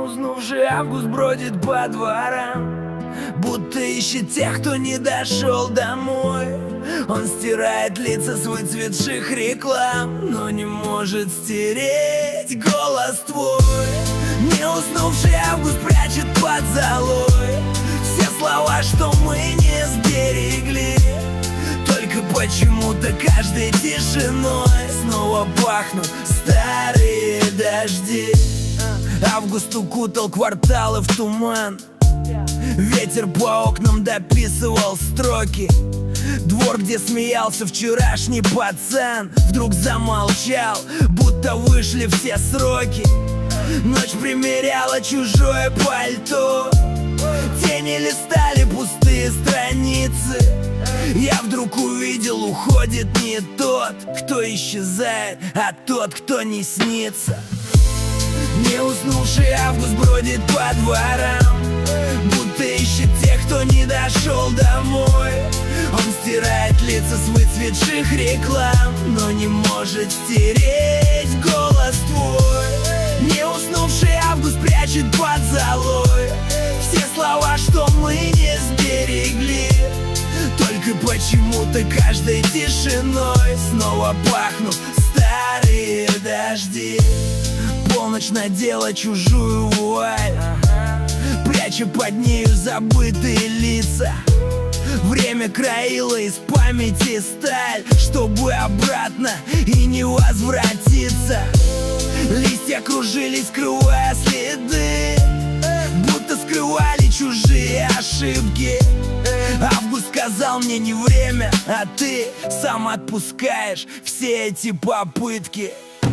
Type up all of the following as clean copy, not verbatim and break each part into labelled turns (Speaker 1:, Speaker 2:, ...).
Speaker 1: Уснувший август бродит по дворам, будто ищет тех, кто не дошел домой. Он стирает лица с выцветших реклам, но не может стереть голос твой. Не уснувший август прячет под золой все слова, что мы не сберегли. Только почему-то каждой тишиной снова пахнут старые дожди. Август укутал кварталы в туман, ветер по окнам дописывал строки. Двор, где смеялся вчерашний пацан, вдруг замолчал, будто вышли все сроки. Ночь примеряла чужое пальто, тени листали пустые страницы. Я вдруг увидел, уходит не тот, кто исчезает, а тот, кто не снится. Не уснувший август бродит по дворам, будто ищет тех, кто не дошел домой. Он стирает лица с выцветших реклам, но не может стереть голос твой. Не уснувший август прячет под золой все слова, что мы не сберегли. Только почему-то каждой тишиной снова пахнут старые дожди. Полночь надела чужую вуаль, пряча под нею забытые лица. Время краило из памяти сталь, чтобы обратно и не возвратиться. Листья кружились, скрывая следы, будто скрывали чужие ошибки. Август сказал мне: не время, а ты сам отпускаешь все эти попытки.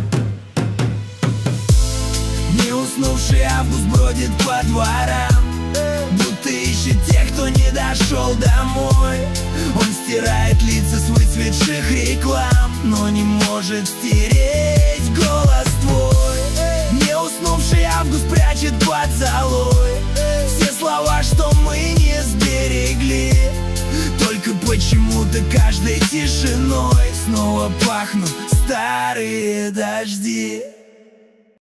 Speaker 1: Не уснувший август бродит по дворам, будто ищет тех, кто не дошел домой. Он стирает лица с выцветших реклам, но не может стереть голос твой. Не уснувший август прячет под золой все слова, что мы не сберегли. Только почему-то каждой тишиной снова пахнут старые дожди.